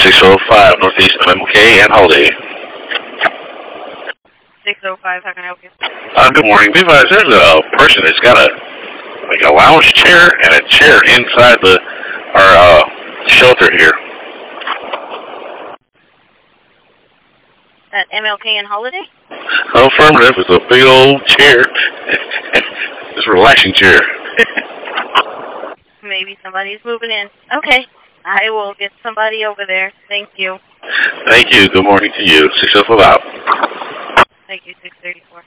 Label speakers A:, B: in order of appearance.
A: 605 Northeast MLK and Holiday.
B: 605, how can I help you?
A: Good morning. Be advised, there's a person that's got a lounge chair and a chair inside our shelter here.
B: At MLK and Holiday?
A: Affirmative. It's a big old chair. It's a relaxing chair.
B: Maybe somebody's moving in. Okay. I will get somebody over there. Thank you.
A: Thank you. Good morning to you. 605 out.
B: Thank you, 634.